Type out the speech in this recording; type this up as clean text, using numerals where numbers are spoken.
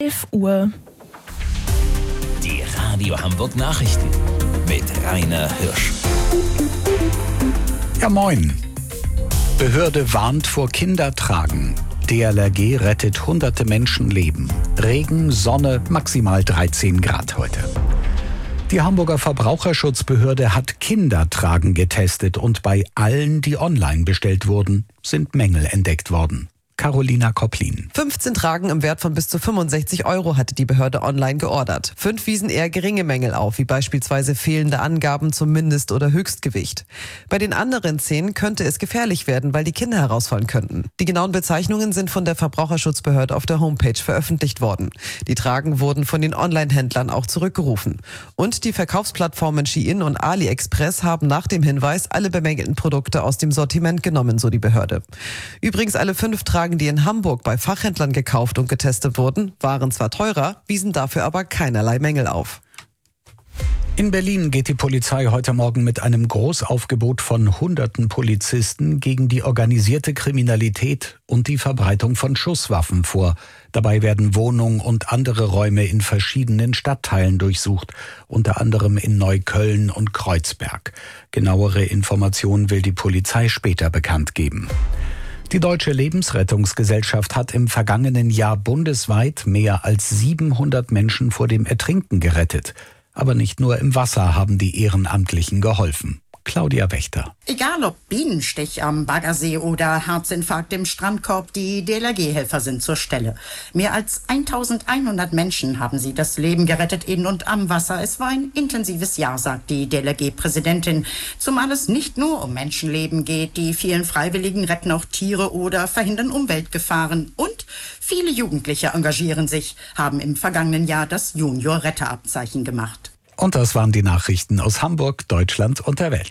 11 Uhr. Die Radio Hamburg Nachrichten mit Rainer Hirsch. Ja, moin. Behörde warnt vor Kindertragen. DLRG rettet hunderte Menschenleben. Regen, Sonne, maximal 13 Grad heute. Die Hamburger Verbraucherschutzbehörde hat Kindertragen getestet und bei allen, die online bestellt wurden, sind Mängel entdeckt worden. Carolina Kopplin. 15 Tragen im Wert von bis zu 65 € hatte die Behörde online geordert. 5 wiesen eher geringe Mängel auf, wie beispielsweise fehlende Angaben zum Mindest- oder Höchstgewicht. Bei den anderen 10 könnte es gefährlich werden, weil die Kinder herausfallen könnten. Die genauen Bezeichnungen sind von der Verbraucherschutzbehörde auf der Homepage veröffentlicht worden. Die Tragen wurden von den Online-Händlern auch zurückgerufen. Und die Verkaufsplattformen Shein und AliExpress haben nach dem Hinweis alle bemängelten Produkte aus dem Sortiment genommen, so die Behörde. Übrigens alle 5 Tragen, die in Hamburg bei Fachhändlern gekauft und getestet wurden, waren zwar teurer, wiesen dafür aber keinerlei Mängel auf. In Berlin geht die Polizei heute Morgen mit einem Großaufgebot von hunderten Polizisten gegen die organisierte Kriminalität und die Verbreitung von Schusswaffen vor. Dabei werden Wohnungen und andere Räume in verschiedenen Stadtteilen durchsucht, unter anderem in Neukölln und Kreuzberg. Genauere Informationen will die Polizei später bekannt geben. Die Deutsche Lebensrettungsgesellschaft hat im vergangenen Jahr bundesweit mehr als 700 Menschen vor dem Ertrinken gerettet. Aber nicht nur im Wasser haben die Ehrenamtlichen geholfen. Claudia Wächter. Egal ob Bienenstich am Baggersee oder Herzinfarkt im Strandkorb, die DLRG-Helfer sind zur Stelle. Mehr als 1100 Menschen haben sie das Leben gerettet in und am Wasser. Es war ein intensives Jahr, sagt die DLRG-Präsidentin. Zumal es nicht nur um Menschenleben geht. Die vielen Freiwilligen retten auch Tiere oder verhindern Umweltgefahren. Und viele Jugendliche engagieren sich, haben im vergangenen Jahr das Junior-Retterabzeichen gemacht. Und das waren die Nachrichten aus Hamburg, Deutschland und der Welt.